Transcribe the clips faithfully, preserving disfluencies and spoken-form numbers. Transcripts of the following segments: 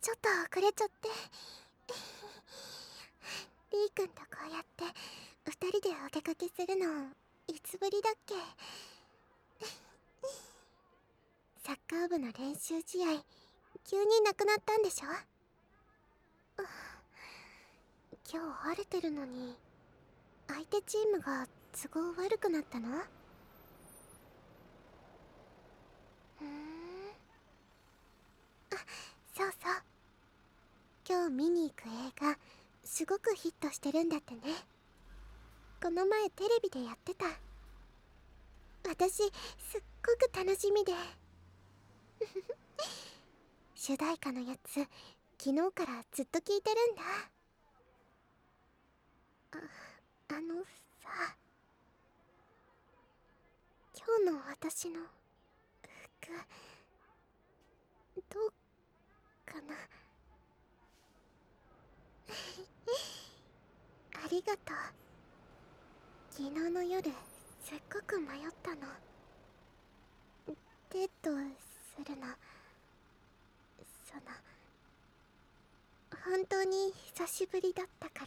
ちょっと遅れちゃって。リー君とこうやって二人でお出かけするのいつぶりだっけ？サッカー部の練習試合急になくなったんでしょ？今日晴れてるのに相手チームが都合悪くなったの？うーん。あ、そうそう。今日見に行く映画すごくヒットしてるんだってね。この前テレビでやってた。私すっごく楽しみで。主題歌のやつ昨日からずっと聞いてるんだ。あ、あのさ、今日の私の服どうかな？ありがとう。昨日の夜すっごく迷ったの。デートするの、その本当に久しぶりだったから。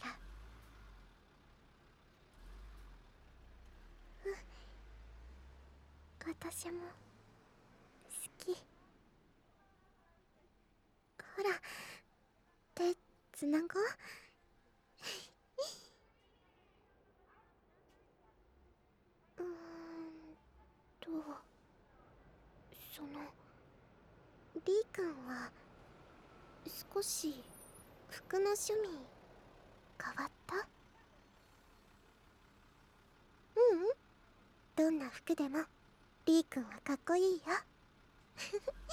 うん、私も好き。ほら、手つなごう。うーんとそのリー君は少し服の趣味変わった？ううん、どんな服でもリー君はかっこいいよ。